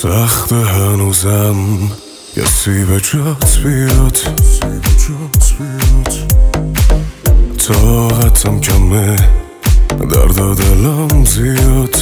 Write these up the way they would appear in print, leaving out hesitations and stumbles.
سخت هنوزم کسی به جات بیاد، طاقتم کمه، درد دلم زیاد.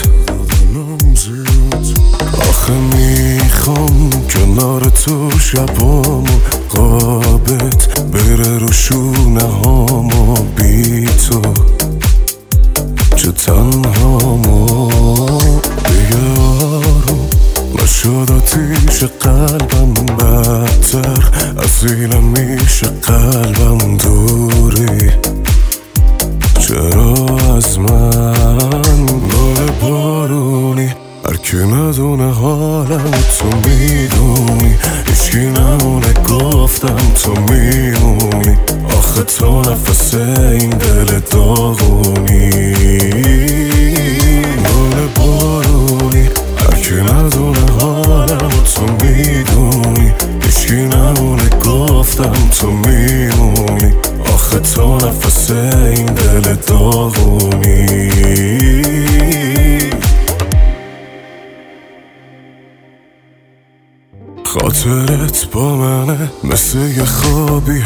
آخه میخوام کنار تو شبامو قابت بره رو شونه هامو، بی تو چه تنهامو دیگه آروم نشد. آتیش قلبم بدتر از اینم میشه، قلبم دوری چرا از من؟ گل بارونی هر کی ندونه حالم تو میدونی، هیچکی نمونه گفتم تو میمونی. آخه تو نفس این دل داغونی. گل بارونی هر کی ندونه حالم تو میدونی، هیچکی نمونه گفتم تو میمونی. آخه تو نفس این دل داغونی. خاطرت با منه مثل یه خوابی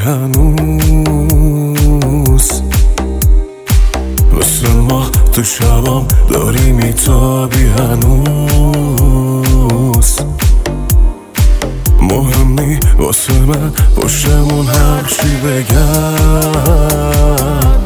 هنوز، مثل ماه تو شبام داری میتابی هنوز. مهمی واسه من پشتمون هرچی بگم،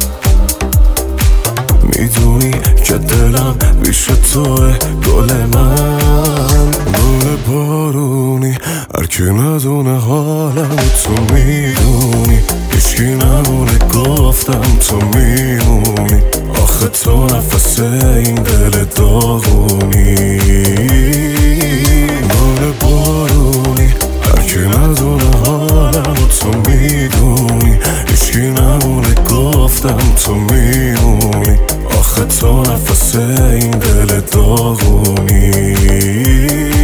میدونی که دلم بیش توه گل من. گل بارونی هر کی ندونه حالم تو میدونی، هیچکی نمونه گفتم تو میمونی. آخه تو نفس این دل داغونی. گل بارونی هر کی ندونه حالم تو میدونی، هیچکی نمونه گفتم تو میمونی. آخه تو نفس این دل داغونی.